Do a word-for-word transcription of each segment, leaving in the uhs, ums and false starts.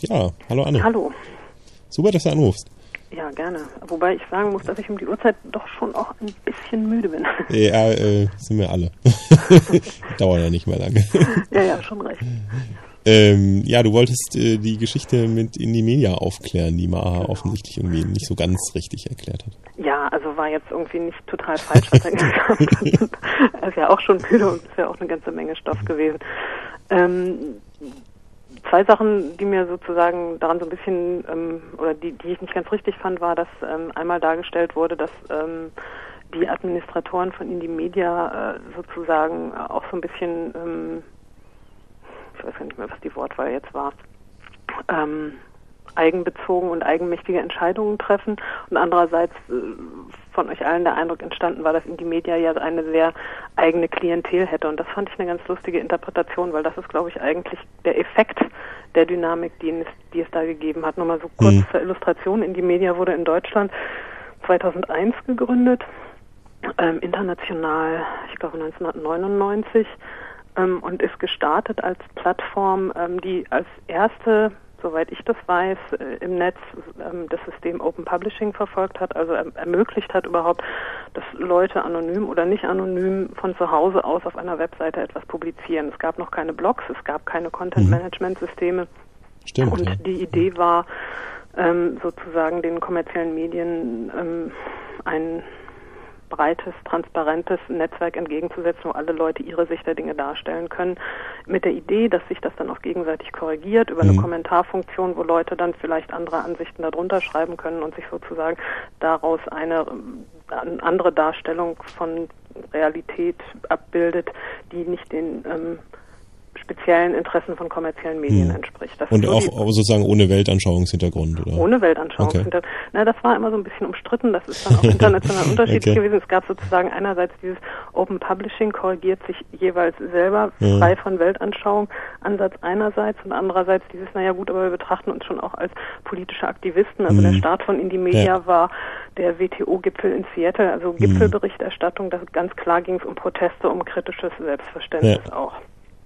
Ja, hallo Anne. Hallo. Super, dass du anrufst. Ja, gerne. Wobei ich sagen muss, dass ich um die Uhrzeit doch schon auch ein bisschen müde bin. Ja, äh, sind wir alle. Dauert ja nicht mehr lange. Ja, ja, schon recht. Ähm, ja, du wolltest äh, die Geschichte mit Indymedia aufklären, die Maha genau. offensichtlich irgendwie nicht so ganz richtig erklärt hat. Ja, also war jetzt irgendwie nicht total falsch, was er gesagt hat. Er ist ja auch schon müde und ist ja auch eine ganze Menge Stoff gewesen. Ähm, zwei Sachen, die mir sozusagen daran so ein bisschen, ähm, oder die, die ich nicht ganz richtig fand, war, dass ähm, einmal dargestellt wurde, dass ähm, die Administratoren von Indymedia äh, sozusagen auch so ein bisschen, ähm, ich weiß gar nicht mehr, was die Wortwahl jetzt war, ähm, eigenbezogen und eigenmächtige Entscheidungen treffen. Und andererseits äh, von euch allen der Eindruck entstanden war, dass Indymedia ja eine sehr eigene Klientel hätte. Und das fand ich eine ganz lustige Interpretation, weil das ist, glaube ich, eigentlich der Effekt der Dynamik, die es, die es da gegeben hat. Nur mal so kurz mhm. zur Illustration. Indymedia wurde in Deutschland zweitausendeins gegründet, ähm, international, ich glaube neunzehnhundertneunundneunzig, ähm, und ist gestartet als Plattform, ähm, die als erste, soweit ich das weiß, im Netz ähm, das System Open Publishing verfolgt hat, also er, ermöglicht hat überhaupt, dass Leute anonym oder nicht anonym von zu Hause aus auf einer Webseite etwas publizieren. Es gab noch keine Blogs, es gab keine Content-Management-Systeme. Stimmt, und ja. die Idee war, ähm, sozusagen den kommerziellen Medien ähm, ein breites, transparentes Netzwerk entgegenzusetzen, wo alle Leute ihre Sicht der Dinge darstellen können, mit der Idee, dass sich das dann auch gegenseitig korrigiert über eine mhm. Kommentarfunktion, wo Leute dann vielleicht andere Ansichten darunter schreiben können und sich sozusagen daraus eine äh, andere Darstellung von Realität abbildet, die nicht den ähm, speziellen Interessen von kommerziellen Medien hm. entspricht. Das und auch die, sozusagen ohne Weltanschauungshintergrund, oder? Ohne Weltanschauungshintergrund. Okay. Na, das war immer so ein bisschen umstritten, das ist dann auch international unterschiedlich okay. gewesen. Es gab sozusagen einerseits dieses Open Publishing, korrigiert sich jeweils selber, ja. frei von Weltanschauung, Ansatz einerseits und andererseits dieses, naja gut, aber wir betrachten uns schon auch als politische Aktivisten. Also hm. der Start von Indymedia ja. war der W T O-Gipfel in Seattle, also Gipfelberichterstattung, da ganz klar ging es um Proteste, um kritisches Selbstverständnis ja. auch.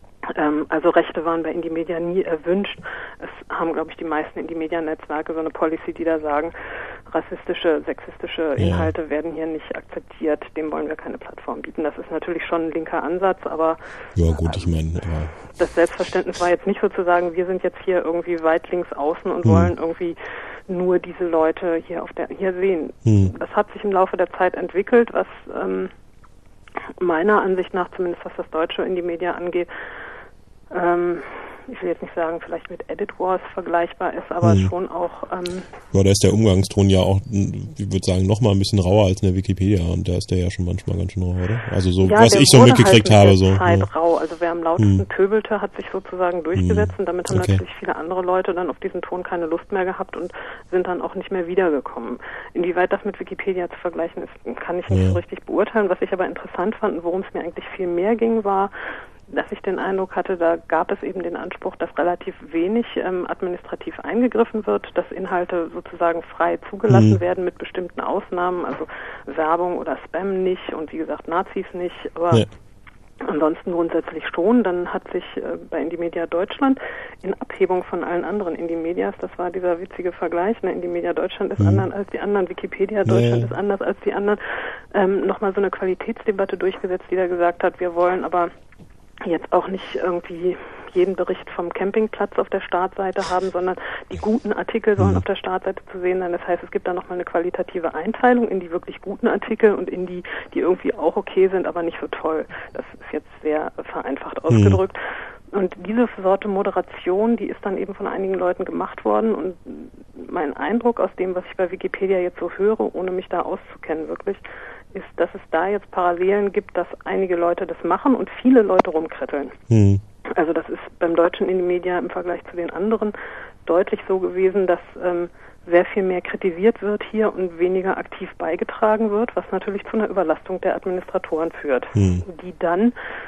Also Rechte waren bei Indymedia nie erwünscht. Es haben, glaube ich, die meisten Indymedia-Netzwerke so eine Policy, die da sagen, rassistische, sexistische Inhalte ja. werden hier nicht akzeptiert, dem wollen wir keine Plattform bieten. Das ist natürlich schon ein linker Ansatz, aber ja gut, ich meine, ja. das Selbstverständnis war jetzt nicht sozusagen, wir sind jetzt hier irgendwie weit links außen und hm. wollen irgendwie nur diese Leute hier auf der hier sehen. Hm. Das hat sich im Laufe der Zeit entwickelt, was ähm, meiner Ansicht nach, zumindest was das deutsche Indymedia angeht, Ähm, ich will jetzt nicht sagen, vielleicht mit Edit Wars vergleichbar ist, aber hm. schon auch... Ähm, ja, da ist der Umgangston ja auch, ich würde sagen, noch mal ein bisschen rauer als in der Wikipedia und da ist der ja schon manchmal ganz schön rau, oder? Also so, ja, was ich so mitgekriegt halt habe. so. Zeit ja. rau. Also wer am lautesten hm. pöbelte, hat sich sozusagen durchgesetzt hm. und damit haben okay. natürlich viele andere Leute dann auf diesen Ton keine Lust mehr gehabt und sind dann auch nicht mehr wiedergekommen. Inwieweit das mit Wikipedia zu vergleichen ist, kann ich nicht ja. so richtig beurteilen. Was ich aber interessant fand und worum es mir eigentlich viel mehr ging, war, dass ich den Eindruck hatte, da gab es eben den Anspruch, dass relativ wenig ähm, administrativ eingegriffen wird, dass Inhalte sozusagen frei zugelassen mhm. werden mit bestimmten Ausnahmen, also Werbung oder Spam nicht und wie gesagt Nazis nicht, aber ja. ansonsten grundsätzlich schon. Dann hat sich äh, bei Indymedia Deutschland in Abhebung von allen anderen Indymedias, das war dieser witzige Vergleich, ne? Indymedia Deutschland ist mhm. anders als die anderen, Wikipedia Deutschland nee. ist anders als die anderen, ähm, nochmal so eine Qualitätsdebatte durchgesetzt, die da gesagt hat, wir wollen aber jetzt auch nicht irgendwie jeden Bericht vom Campingplatz auf der Startseite haben, sondern die guten Artikel sollen mhm. auf der Startseite zu sehen sein. Das heißt, es gibt da nochmal eine qualitative Einteilung in die wirklich guten Artikel und in die, die irgendwie auch okay sind, aber nicht so toll. Das ist jetzt sehr vereinfacht ausgedrückt. Mhm. Und diese Sorte Moderation, die ist dann eben von einigen Leuten gemacht worden und mein Eindruck aus dem, was ich bei Wikipedia jetzt so höre, ohne mich da auszukennen wirklich, ist, dass es da jetzt Parallelen gibt, dass einige Leute das machen und viele Leute rumkritteln. Mhm. Also das ist beim deutschen Indymedia im Vergleich zu den anderen deutlich so gewesen, dass ähm, sehr viel mehr kritisiert wird hier und weniger aktiv beigetragen wird, was natürlich zu einer Überlastung der Administratoren führt, mhm. die dann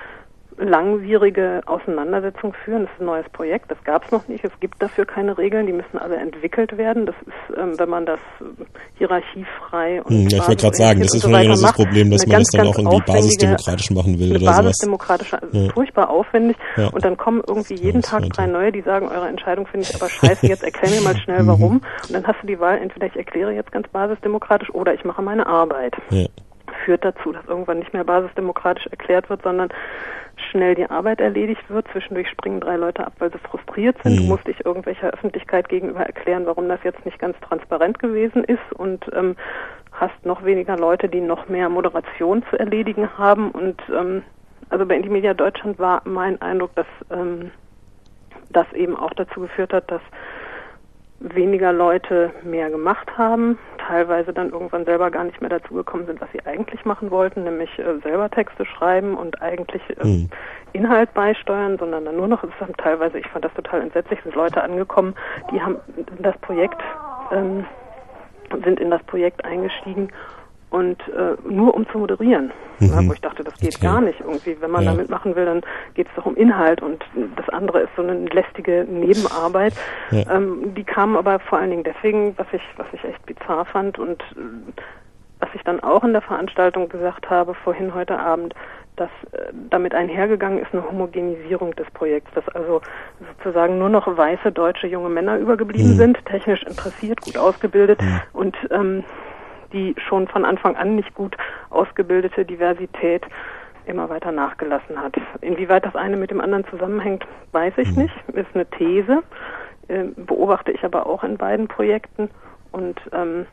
langwierige Auseinandersetzung führen. Das ist ein neues Projekt, das gab es noch nicht. Es gibt dafür keine Regeln, die müssen alle entwickelt werden. Das ist, ähm, wenn man das hierarchiefrei und ja, ich wollte gerade sagen, das ist vielleicht so das Problem, dass man ganz, das dann auch irgendwie basisdemokratisch machen will oder sowas. Basisdemokratisch, also ja. furchtbar aufwendig. Ja. Und dann kommen irgendwie jeden Tag drei neue, die sagen, eure Entscheidung finde ich aber scheiße, jetzt erklär mir mal schnell warum. Und dann hast du die Wahl, entweder ich erkläre jetzt ganz basisdemokratisch oder ich mache meine Arbeit. Ja. Führt dazu, dass irgendwann nicht mehr basisdemokratisch erklärt wird, sondern schnell die Arbeit erledigt wird. Zwischendurch springen drei Leute ab, weil sie frustriert sind. Mhm. Du musst dich irgendwelcher Öffentlichkeit gegenüber erklären, warum das jetzt nicht ganz transparent gewesen ist und ähm, hast noch weniger Leute, die noch mehr Moderation zu erledigen haben. Und ähm, also bei Indymedia Deutschland war mein Eindruck, dass ähm, das eben auch dazu geführt hat, dass weniger Leute mehr gemacht haben, teilweise dann irgendwann selber gar nicht mehr dazu gekommen sind, was sie eigentlich machen wollten, nämlich äh, selber Texte schreiben und eigentlich äh, mhm. Inhalt beisteuern, sondern dann nur noch, es haben teilweise, ich fand das total entsetzlich, sind Leute angekommen, die haben das Projekt, ähm, sind in das Projekt eingestiegen und äh, nur um zu moderieren. Mhm. Ja, wo ich dachte, das geht okay. gar nicht irgendwie. Wenn man ja. da mitmachen will, dann geht es doch um Inhalt und das andere ist so eine lästige Nebenarbeit. Ja. Ähm, die kamen aber vor allen Dingen deswegen, was ich, was ich echt bizarr fand und äh, was ich dann auch in der Veranstaltung gesagt habe, vorhin heute Abend, dass äh, damit einhergegangen ist eine Homogenisierung des Projekts, dass also sozusagen nur noch weiße deutsche junge Männer übergeblieben mhm. sind, technisch interessiert, gut ausgebildet mhm. und ähm, die schon von Anfang an nicht gut ausgebildete Diversität immer weiter nachgelassen hat. Inwieweit das eine mit dem anderen zusammenhängt, weiß ich nicht. Ist eine These, äh, beobachte ich aber auch in beiden Projekten. Und ähm,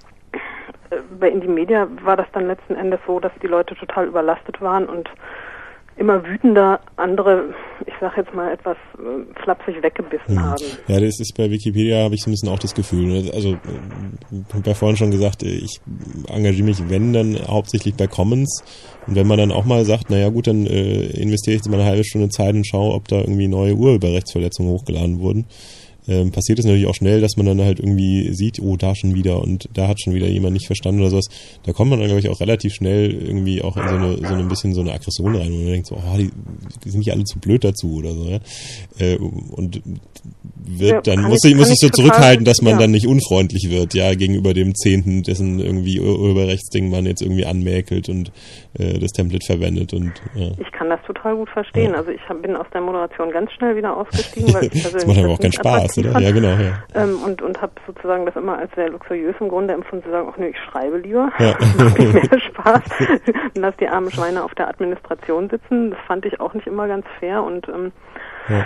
bei Indymedia war das dann letzten Endes so, dass die Leute total überlastet waren und immer wütender andere, ich sag jetzt mal, etwas äh, flapsig weggebissen mhm. haben. Ja, das ist bei Wikipedia, habe ich so ein bisschen auch das Gefühl. Also, ich habe ja vorhin schon gesagt, ich engagiere mich, wenn, dann hauptsächlich bei Commons. Und wenn man dann auch mal sagt, naja gut, dann äh, investiere ich jetzt mal eine halbe Stunde Zeit und schaue, ob da irgendwie neue Urheberrechtsverletzungen hochgeladen wurden, ähm, passiert es natürlich auch schnell, dass man dann halt irgendwie sieht, oh, da schon wieder und da hat schon wieder jemand nicht verstanden oder sowas. Da kommt man dann, glaube ich, auch relativ schnell irgendwie auch in so eine, so ein bisschen so eine Aggression rein, wo man denkt so, oh, die, die sind nicht alle zu blöd dazu oder so, ja. Äh, und wird ja, dann, muss ich, muss ich so zurückhalten, dass man ja. dann nicht unfreundlich wird, ja, gegenüber dem Zehnten, dessen irgendwie Urheberrechtsding man jetzt irgendwie anmäkelt und äh, das Template verwendet und, ja. Ich kann das total gut verstehen. Ja. Also ich hab, bin aus der Moderation ganz schnell wieder ausgestiegen, weil ich das macht aber auch keinen Spaß, oder? Ja, genau, ja. Ähm, und, und habe sozusagen das immer als sehr luxuriös im Grunde empfunden, zu sagen, ach nee, ich schreibe lieber. Ja. Das macht mir mehr Spaß. Und lass die armen Schweine auf der Administration sitzen. Das fand ich auch nicht immer ganz fair und ähm, ja.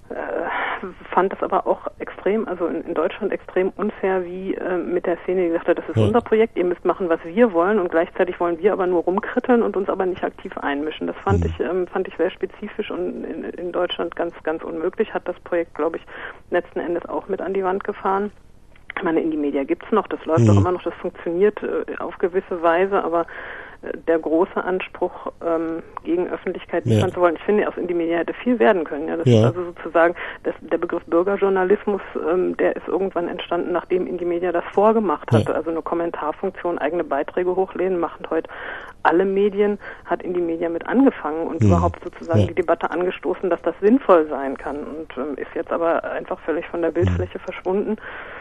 äh, fand das aber auch extrem, also in, in Deutschland extrem unfair, wie äh, mit der Szene, die gesagt hat, das ist ja. unser Projekt, ihr müsst machen, was wir wollen und gleichzeitig wollen wir aber nur rumkritteln und uns aber nicht aktiv einmischen. Das fand mhm. ich ähm, fand ich sehr spezifisch und in, in Deutschland ganz, ganz unmöglich. Hat das Projekt, glaube ich, letzten Endes auch mit an die Wand gefahren. Ich meine, Indymedia gibt's noch, das läuft mhm. auch immer noch, das funktioniert äh, auf gewisse Weise, aber der große Anspruch, ähm, gegen Öffentlichkeit liefern ja. zu wollen. Ich finde, aus Indymedia hätte viel werden können. Ja, das ja. ist also sozusagen, das, der Begriff Bürgerjournalismus, ähm, der ist irgendwann entstanden, nachdem Indymedia das vorgemacht hatte. Ja. Also eine Kommentarfunktion, eigene Beiträge hochlesen, machen heute alle Medien, hat Indymedia mit angefangen und mhm. überhaupt sozusagen ja. die Debatte angestoßen, dass das sinnvoll sein kann und ähm, ist jetzt aber einfach völlig von der Bildfläche mhm. verschwunden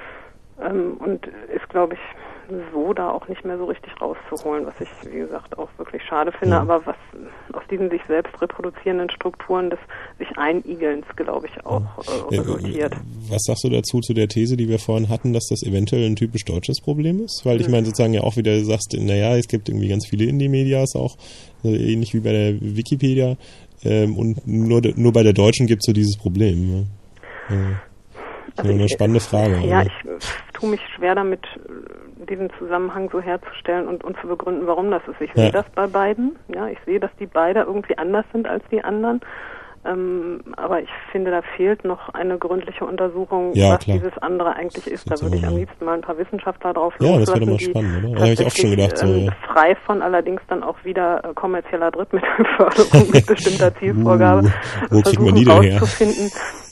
ähm, und ist, glaube ich, so da auch nicht mehr so richtig rauszuholen, was ich, wie gesagt, auch wirklich schade finde, ja. aber was aus diesen sich selbst reproduzierenden Strukturen des sich Einigelns, glaube ich, auch äh, resultiert. Was sagst du dazu, zu der These, die wir vorhin hatten, dass das eventuell ein typisch deutsches Problem ist? Weil ich meine, sozusagen ja auch wieder sagst, naja, es gibt irgendwie ganz viele Indie-Medias auch, also ähnlich wie bei der Wikipedia, ähm, und nur, nur bei der Deutschen gibt es so dieses Problem. Ne? Ja. Das ist also eine ich, spannende Frage. Ja, oder? Ich tue mich schwer damit, diesen Zusammenhang so herzustellen und, und zu begründen, warum das ist. Ich ja. sehe das bei beiden. Ja, ich sehe, dass die beide irgendwie anders sind als die anderen. Ähm, aber ich finde, da fehlt noch eine gründliche Untersuchung, ja, was klar. dieses andere eigentlich ist. Da würde ich am liebsten mal ein paar Wissenschaftler drauf ja, loslassen, das wäre mal spannend, oder? Da habe ich auch schon gedacht. So, ähm, ja. frei von allerdings dann auch wieder äh, kommerzieller Drittmittelförderung mit bestimmter Zielvorgabe uh, wo kriegt man die denn her? Rauszufinden,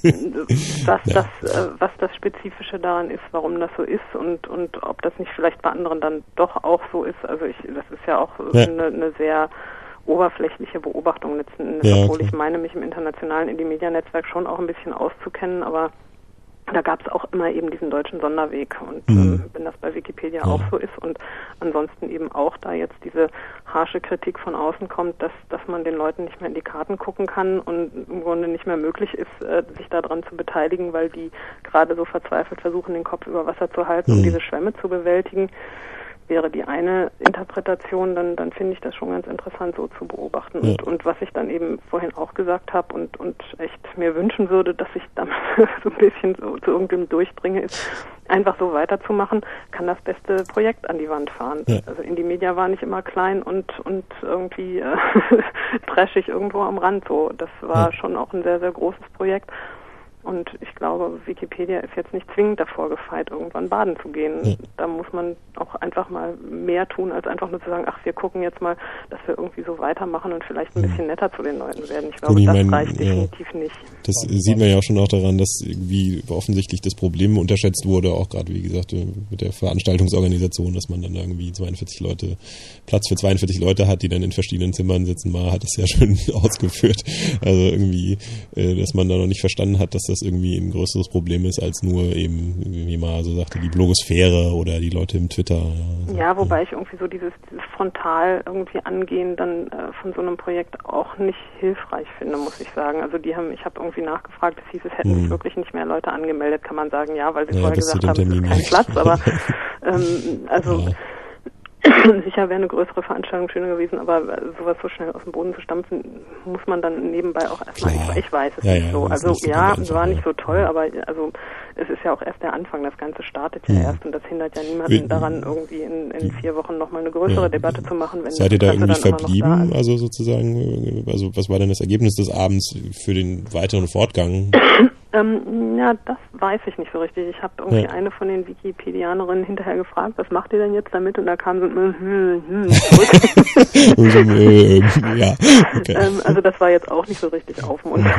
was, ja. das, äh, was das Spezifische daran ist, warum das so ist und, und ob das nicht vielleicht bei anderen dann doch auch so ist. Also ich, das ist ja auch ja. eine, eine sehr oberflächliche Beobachtung letzten Endes, ja, obwohl okay. ich meine, mich im internationalen Indie-Media-Netzwerk schon auch ein bisschen auszukennen, aber da gab es auch immer eben diesen deutschen Sonderweg und mhm. ähm, wenn das bei Wikipedia ja. auch so ist und ansonsten eben auch da jetzt diese harsche Kritik von außen kommt, dass dass man den Leuten nicht mehr in die Karten gucken kann und im Grunde nicht mehr möglich ist, äh, sich daran zu beteiligen, weil die gerade so verzweifelt versuchen, den Kopf über Wasser zu halten, mhm. um diese Schwemme zu bewältigen, wäre die eine Interpretation, dann dann finde ich das schon ganz interessant so zu beobachten. Ja. Und, und was ich dann eben vorhin auch gesagt habe und, und echt mir wünschen würde, dass ich damit so ein bisschen so zu irgendeinem durchdringe, ist einfach so weiterzumachen, kann das beste Projekt an die Wand fahren. Ja. Also Indie-Media war nicht immer klein und und irgendwie äh, trashig irgendwo am Rand. So, das war ja. schon auch ein sehr, sehr großes Projekt. Und ich glaube, Wikipedia ist jetzt nicht zwingend davor gefeit, irgendwann baden zu gehen. Ja. Da muss man auch einfach mal mehr tun, als einfach nur zu sagen, ach, wir gucken jetzt mal, dass wir irgendwie so weitermachen und vielleicht ein bisschen netter zu den Leuten werden. Ich glaube, Gut, ich das mein, reicht ja, definitiv nicht. Das sieht man ja auch schon auch daran, dass irgendwie offensichtlich das Problem unterschätzt wurde, auch gerade, wie gesagt, mit der Veranstaltungsorganisation, dass man dann irgendwie zweiundvierzig Leute, Platz für zweiundvierzig Leute hat, die dann in verschiedenen Zimmern sitzen. Mal hat es ja schon ausgeführt. Also irgendwie, dass man da noch nicht verstanden hat, dass das irgendwie ein größeres Problem ist, als nur eben, wie man so sagte, die Blogosphäre oder die Leute im Twitter. Also, ja, wobei ja. ich irgendwie so dieses, dieses frontal irgendwie angehen dann äh, von so einem Projekt auch nicht hilfreich finde, muss ich sagen. Also die haben, ich habe irgendwie nachgefragt, es hieß, es hätten hm. sich wirklich nicht mehr Leute angemeldet, kann man sagen, ja, weil sie ja, vorher gesagt haben, es ist kein Platz, aber ähm, also ja. sicher wäre eine größere Veranstaltung schöner gewesen, aber sowas so schnell aus dem Boden zu stampfen, muss man dann nebenbei auch erstmal, ich, ich weiß es ja, nicht ja, so. Also nicht so ja, es war nicht so toll, aber also es ist ja auch erst der Anfang, das Ganze startet ja, ja. erst und das hindert ja niemanden Wie, daran, irgendwie in, in vier Wochen nochmal eine größere ja. Debatte zu machen. Wenn Seid ihr da irgendwie verblieben, da also sozusagen, also was war denn das Ergebnis des Abends für den weiteren Fortgang? Ähm, ja, das weiß ich nicht so richtig. Ich habe irgendwie ja. eine von den Wikipedianerinnen hinterher gefragt, was macht ihr denn jetzt damit? Und da kam so ein hm, hm, zurück. ähm, ja, okay. ähm, also das war jetzt auch nicht so richtig aufmunternd.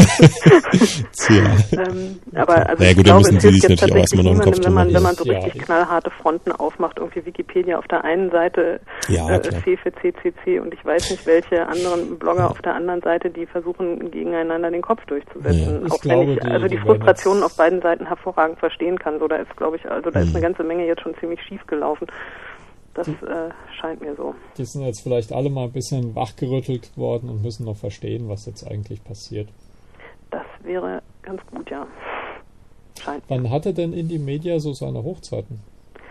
ähm, aber also naja, ich gut, glaube, es hilft jetzt tatsächlich niemandem, wenn man, wenn man so richtig ja. knallharte Fronten aufmacht, irgendwie Wikipedia auf der einen Seite, ja, äh, C für C C C und ich weiß nicht, welche anderen Blogger ja. auf der anderen Seite, die versuchen, gegeneinander den Kopf durchzusetzen. Ja. Auch wenn ich also die Frustrationen auf beiden Seiten hervorragend verstehen kann. So, da ist, glaube ich, also da ist eine ganze Menge jetzt schon ziemlich schief gelaufen. Das äh, scheint mir so. Die sind jetzt vielleicht alle mal ein bisschen wachgerüttelt worden und müssen noch verstehen, was jetzt eigentlich passiert. Das wäre ganz gut, ja. Scheint. Wann hatte denn Indie-Media so seine Hochzeiten?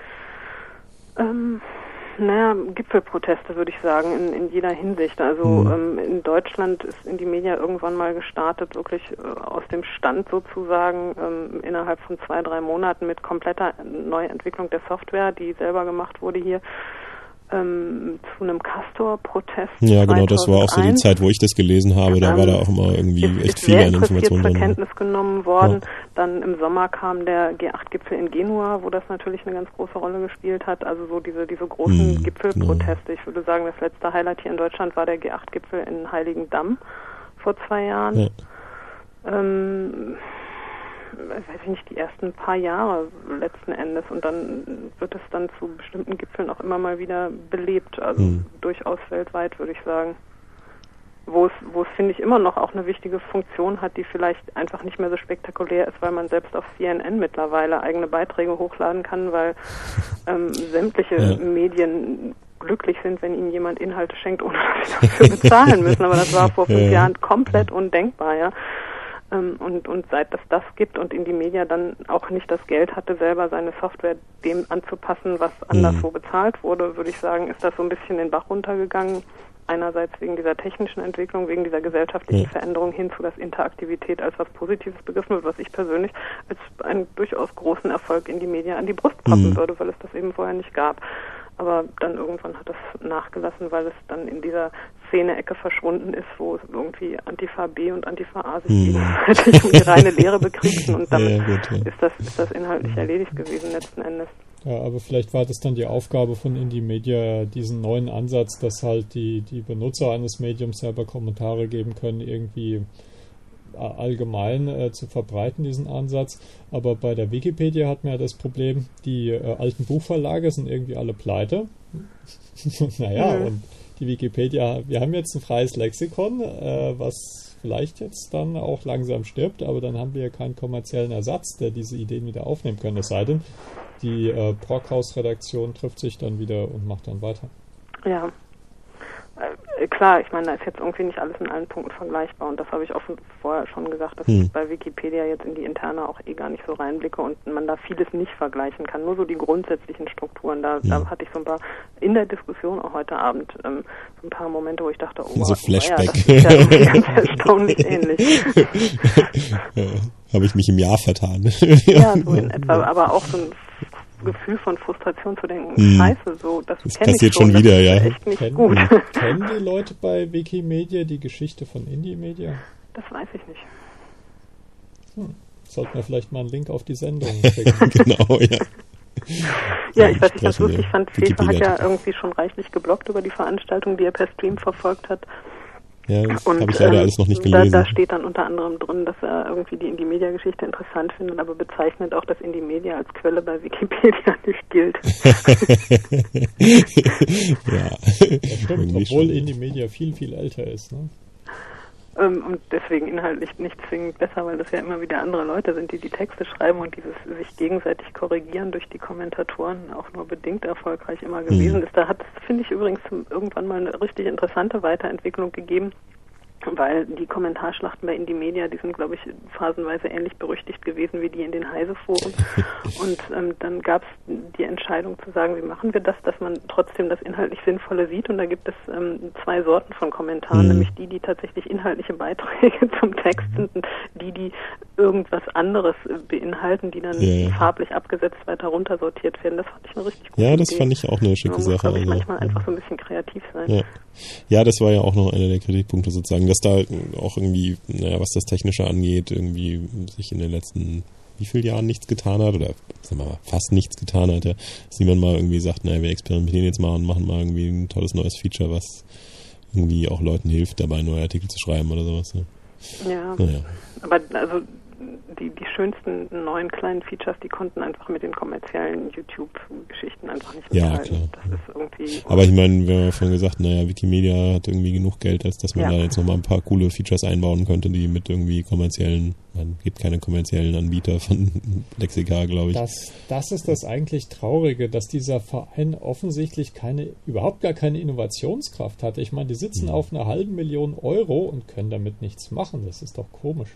Ähm, naja, Gipfelproteste würde ich sagen, in, in jeder Hinsicht. Also mhm. ähm, in Deutschland ist Indie-Media irgendwann mal gestartet, wirklich äh, aus dem Stand sozusagen, ähm, innerhalb von zwei, drei Monaten mit kompletter Neuentwicklung der Software, die selber gemacht wurde hier, ähm, zu einem Castor-Protest. Ja, genau, das war auch so die Zeit, wo ich das gelesen habe, da ähm, war da auch immer irgendwie ist, echt ist viel an Informationen zur drin. Kenntnis genommen worden. Ja. Dann im Sommer kam der G acht Gipfel in Genua, wo das natürlich eine ganz große Rolle gespielt hat. Also so diese diese großen hm, Gipfelproteste. Genau. Ich würde sagen, das letzte Highlight hier in Deutschland war der G acht Gipfel in Heiligendamm vor zwei Jahren. Ja. Ähm, weiß ich nicht, die ersten paar Jahre letzten Endes und dann wird es dann zu bestimmten Gipfeln auch immer mal wieder belebt, also hm. durchaus weltweit, würde ich sagen. Wo es, wo es, finde ich, immer noch auch eine wichtige Funktion hat, die vielleicht einfach nicht mehr so spektakulär ist, weil man selbst auf C N N mittlerweile eigene Beiträge hochladen kann, weil ähm, sämtliche ja. Medien glücklich sind, wenn ihnen jemand Inhalte schenkt, ohne dass sie dafür bezahlen müssen. Aber das war vor fünf ja. Jahren komplett undenkbar, ja. Und, und seit es das gibt und Indie-Media dann auch nicht das Geld hatte, selber seine Software dem anzupassen, was anderswo bezahlt wurde, würde ich sagen, ist das so ein bisschen den Bach runtergegangen. Einerseits wegen dieser technischen Entwicklung, wegen dieser gesellschaftlichen ja. Veränderung hin zu, dass Interaktivität als was Positives begriffen wird, was ich persönlich als einen durchaus großen Erfolg Indie-Media an die Brust passen mhm. würde, weil es das eben vorher nicht gab. Aber dann irgendwann hat es nachgelassen, weil es dann in dieser Szene-Ecke verschwunden ist, wo es irgendwie Antifa B und Antifa A sich gegenseitig um die reine Lehre bekriegten und damit ja, gut, ja. ist das ist das inhaltlich erledigt gewesen letzten Endes. Ja, aber vielleicht war das dann die Aufgabe von Indie-Media, diesen neuen Ansatz, dass halt die, die Benutzer eines Mediums selber Kommentare geben können, irgendwie allgemein äh, zu verbreiten, diesen Ansatz. Aber bei der Wikipedia hat man ja das Problem, die äh, alten Buchverlage sind irgendwie alle pleite. naja, mhm. und die Wikipedia, wir haben jetzt ein freies Lexikon, äh, was vielleicht jetzt dann auch langsam stirbt, aber dann haben wir ja keinen kommerziellen Ersatz, der diese Ideen wieder aufnehmen kann. Es sei denn, die äh, Brockhaus-Redaktion trifft sich dann wieder und macht dann weiter. Ja. Äh, klar, ich meine, da ist jetzt irgendwie nicht alles in allen Punkten vergleichbar und das habe ich offen vorher schon gesagt, dass hm. ich bei Wikipedia jetzt in die Interne auch eh gar nicht so reinblicke und man da vieles nicht vergleichen kann, nur so die grundsätzlichen Strukturen. Da, ja. da hatte ich so ein paar, in der Diskussion auch heute Abend, ähm, so ein paar Momente, wo ich dachte, oh, so Flashback. Ja, das ist ja irgendwie ganz erstaunlich ähnlich. Ja, habe ich mich im Jahr vertan. Ja, so in etwa, aber auch so ein Gefühl von Frustration zu denken, hm. scheiße, so, das, das kenne ich schon, schon wieder, das ja. ist echt nicht kennen, gut. Kennen die Leute bei Wikimedia die Geschichte von Indie-Media? Das weiß ich nicht. Hm. Sollten wir vielleicht mal einen Link auf die Sendung schicken. Genau, ja. Ja, ich weiß nicht, ganz lustig fand, Fefe hat ja irgendwie schon reichlich gebloggt über die Veranstaltung, die er per Stream verfolgt hat. Ja, das habe ich leider ähm, alles noch nicht gelesen. Da, da steht dann unter anderem drin, dass er irgendwie die Indie-Media-Geschichte interessant findet, aber bezeichnet auch, dass Indie-Media als Quelle bei Wikipedia nicht gilt. Ja, das stimmt, obwohl Indie-Media viel, viel älter ist, ne? Ähm, und deswegen inhaltlich nicht zwingend besser, weil das ja immer wieder andere Leute sind, die die Texte schreiben und dieses sich gegenseitig korrigieren durch die Kommentatoren auch nur bedingt erfolgreich immer gewesen mhm. ist. Da hat es, finde ich, übrigens irgendwann mal eine richtig interessante Weiterentwicklung gegeben, weil die Kommentarschlachten bei Indie-Media, die sind, glaube ich, phasenweise ähnlich berüchtigt gewesen wie die in den Heise-Foren. Und ähm, dann gab es die Entscheidung zu sagen, wie machen wir das, dass man trotzdem das inhaltlich Sinnvolle sieht. Und da gibt es ähm, zwei Sorten von Kommentaren, mhm. nämlich die, die tatsächlich inhaltliche Beiträge zum Text sind und die, die irgendwas anderes beinhalten, die dann ja, ja. farblich abgesetzt weiter runtersortiert werden. Das fand ich eine richtig gute Ja, das Idee. fand ich auch eine schicke man Sache. muss, glaube ich, also, manchmal ja. einfach so ein bisschen kreativ sein. Ja. Ja, das war ja auch noch einer der Kritikpunkte sozusagen, dass da auch irgendwie, naja, was das Technische angeht, irgendwie sich in den letzten wie vielen Jahren nichts getan hat oder sagen wir mal, fast nichts getan hat, ja, dass niemand mal irgendwie sagt, naja, wir experimentieren jetzt mal und machen mal irgendwie ein tolles neues Feature, was irgendwie auch Leuten hilft, dabei neue Artikel zu schreiben oder sowas. Ja, ja. Naja. Aber also die, die schönsten neuen kleinen Features, die konnten einfach mit den kommerziellen YouTube-Geschichten einfach nicht mithalten. Ja, klar. Das ist irgendwie aber ich meine, wir haben vorhin gesagt, naja, Wikimedia hat irgendwie genug Geld, als dass man ja. da jetzt nochmal ein paar coole Features einbauen könnte, die mit irgendwie kommerziellen, man gibt keine kommerziellen Anbieter von Lexika, glaube ich. Das, das ist das eigentlich Traurige, dass dieser Verein offensichtlich keine, überhaupt gar keine Innovationskraft hat. Ich meine, die sitzen mhm. auf einer halben Million Euro und können damit nichts machen. Das ist doch komisch.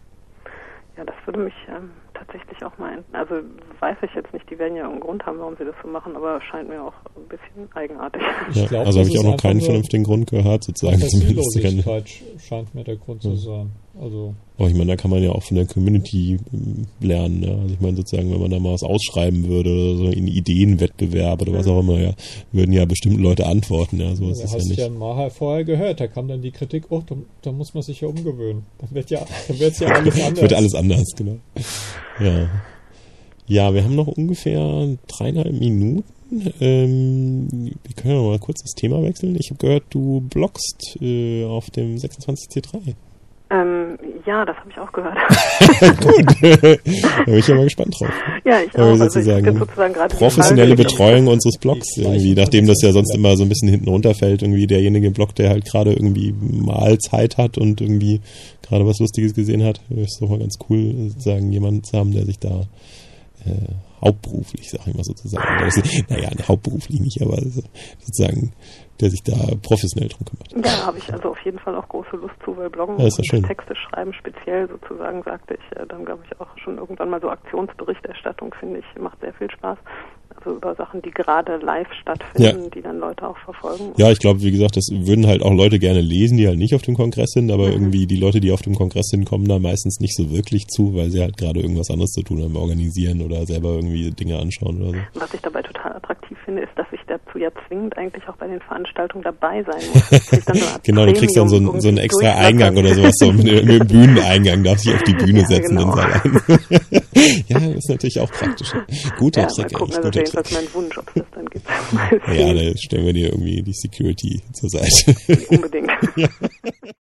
Ja, das würde mich ähm, tatsächlich auch mal, also weiß ich jetzt nicht, die werden ja einen Grund haben, warum sie das so machen, aber scheint mir auch ein bisschen eigenartig. Ja, glaub, also habe ich auch noch keinen vernünftigen Grund gehört, sozusagen. Fantasielosigkeit scheint mir der Grund zu sein. Also aber ich meine, da kann man ja auch von der Community lernen. Ja. Also ich meine sozusagen, wenn man da mal was ausschreiben würde oder so in Ideenwettbewerb oder was auch immer, ja, würden ja bestimmt Leute antworten. Ja, so ist ja, es ja hast nicht. Ja Maher vorher gehört, da kam dann die Kritik, oh, da, da muss man sich ja umgewöhnen. Dann wird ja, dann wird's ja alles anders. Wird alles anders, genau. Ja. Ja, wir haben noch ungefähr dreieinhalb Minuten. Ähm, wir können ja mal kurz das Thema wechseln. Ich habe gehört, du bloggst äh, auf dem sechsundzwanzig C drei. Ähm, ja, das habe ich auch gehört. Gut, da bin ich ja mal gespannt drauf. Ja, ich auch. Also ich bin sozusagen gerade professionelle Betreuung unseres Blogs irgendwie, nachdem das ja sonst immer so ein bisschen hinten runterfällt, irgendwie derjenige Blog, der halt gerade irgendwie mal Zeit hat und irgendwie gerade was Lustiges gesehen hat, ist doch mal ganz cool, sozusagen jemanden zu haben, der sich da äh, hauptberuflich, sag ich mal sozusagen, das ist, naja, hauptberuflich nicht, aber sozusagen der sich da professionell drum kümmert. Ja, habe ich also auf jeden Fall auch große Lust zu, weil Bloggen ja, und schön. Texte schreiben speziell sozusagen, sagte ich äh, dann, glaube ich, auch schon irgendwann mal so Aktionsberichterstattung, finde ich, macht sehr viel Spaß. Also über Sachen, die gerade live stattfinden, ja. die dann Leute auch verfolgen. Ja, ich glaube, wie gesagt, das würden halt auch Leute gerne lesen, die halt nicht auf dem Kongress sind, aber mhm. irgendwie die Leute, die auf dem Kongress sind, kommen da meistens nicht so wirklich zu, weil sie halt gerade irgendwas anderes zu tun haben, organisieren oder selber irgendwie Dinge anschauen oder so. Was ich dabei total attraktiv finde, ist, dass ich dazu ja zwingend eigentlich auch bei den Veranstaltungen dabei sein muss. Dann so genau, du kriegst dann so, ein, so einen extra Eingang oder sowas, so mit, mit dem Bühneneingang, darfst dich auf die Bühne ja, setzen genau. und allein. Ja, das ist natürlich auch praktisch. Guter ja, Trick, gucken, eigentlich. Also das ist jedenfalls mein Wunsch, ob es das dann gibt. Ja, da stellen wir dir irgendwie die Security zur Seite. Unbedingt. Ja.